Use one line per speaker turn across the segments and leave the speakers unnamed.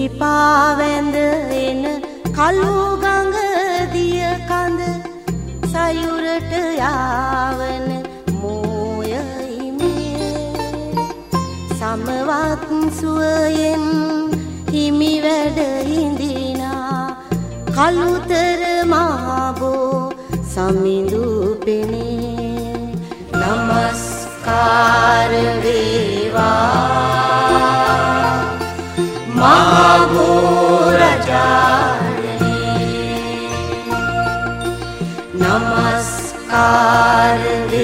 සිරිපාවැඳ එන කළු ගඟ දිය කඳ සයුරට යාවන මෝයයිමේ සමවත් සුවයෙන් හිමි වැඩ හිඳිනා කළුතර මහබෝ සමිඳු පෙනේ නමස්කාර වේවා මහබෝ රජාණනි නමස්කාර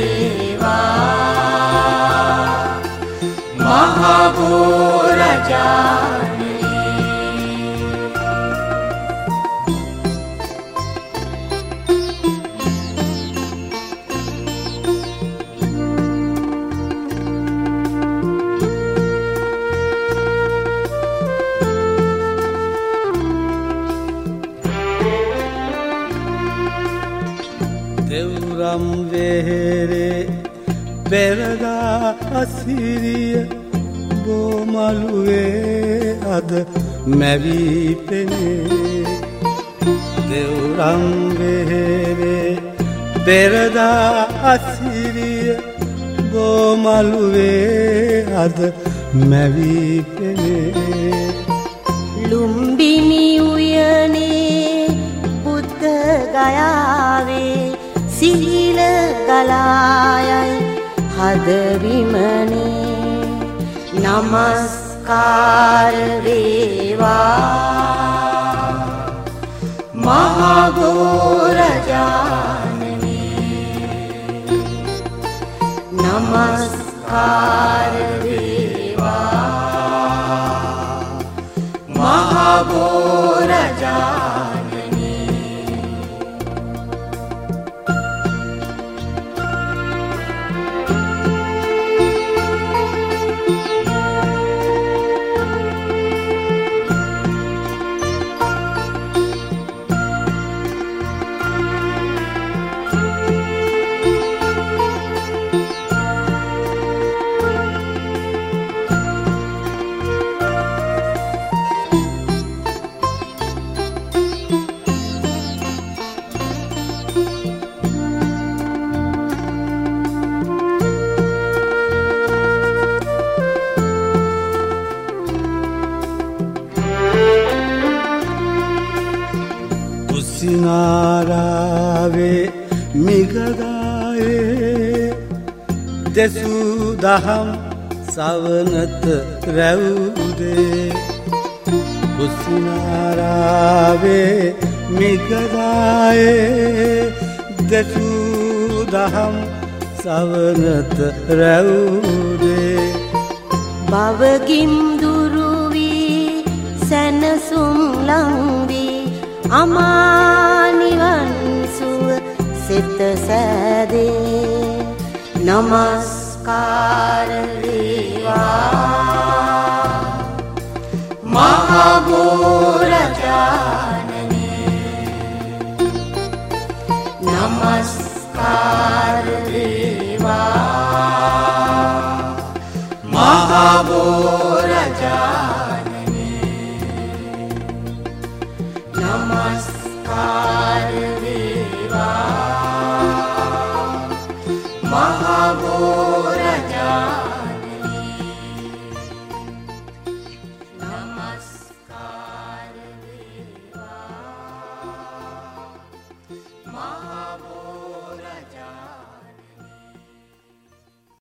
වේවා මහබෝ රජාණනි
දෙව්රම් වෙහෙරේ පෙරදා අසිරිය බෝමළුවේ අද මැවී පෙනේ දෙව්රම් වෙහෙරේ පෙරදා අසිරිය බෝමළුවේ අද මැවී පෙනේ
ලුම්බිනි උයනේ බුද්ධ ගයාවේ සිහිල ගලායයි හදවිමනේ නමස්කාර වේවා මහබෝ රජාණනි නමස්කාර වේවා මහබෝ රජාණනි
කුසිනාරාවේ මිගදායේ දෙසූ දහම් සවනත රැවුදේ කුසිනාරාවේ මිගදායේ දෙසූ දහම් සවනත රැවුදේ
බවගිම් දුරුවී සැනසුම් ලංවී අමානිවන් සුව සිත සෑදේ නමස්කාර වේවා මහබෝ රජාණනි නමස්කාර වේවා මහබෝ රජාණනි නමස්කාර වේවා මහබෝ